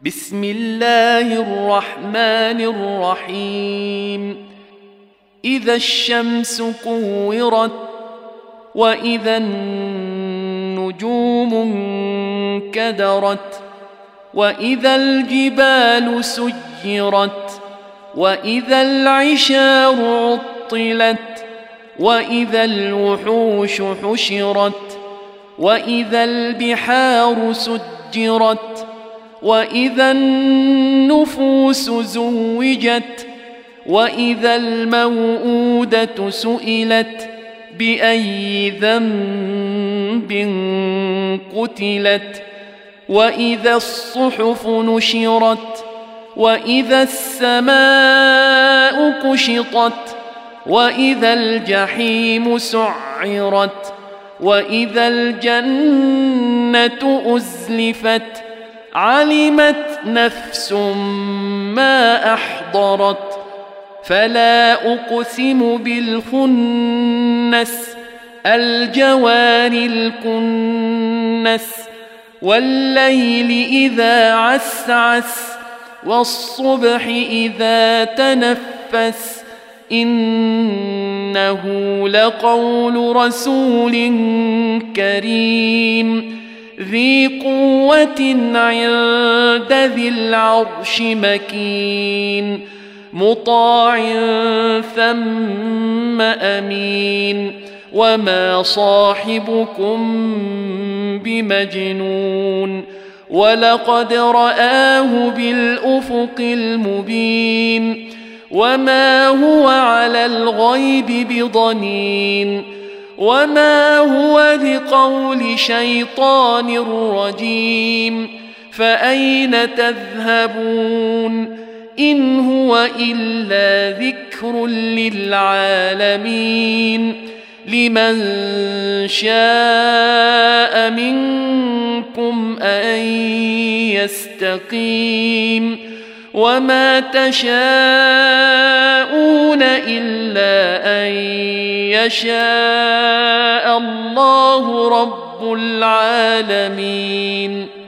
بسم الله الرحمن الرحيم إذا الشمس كورت وإذا النجوم انكدرت وإذا الجبال سيرت وإذا العشار عطلت وإذا الوحوش حشرت وإذا البحار سجرت وإذا النفوس زوجت وإذا الموءودة سئلت بأي ذنب قتلت وإذا الصحف نشرت وإذا السماء كشطت وإذا الجحيم سعرت وإذا الجنة أزلفت علمت نفس ما أحضرت فلا أقسم بالخنس الجوار الكنس والليل إذا عسعس والصبح إذا تنفس إنه لقول رسول كريم ذي قوة عند ذي العرش مكين مطاع ثم أمين وما صاحبكم بمجنون ولقد رآه بالأفق المبين وما هو على الغيب بضنين وما هو بقول شيطان رجيم فأين تذهبون إن هو إلا ذكر للعالمين لمن شاء منكم أن يستقيم وما تشاءون إلا أن يشاء الله رب العالمين.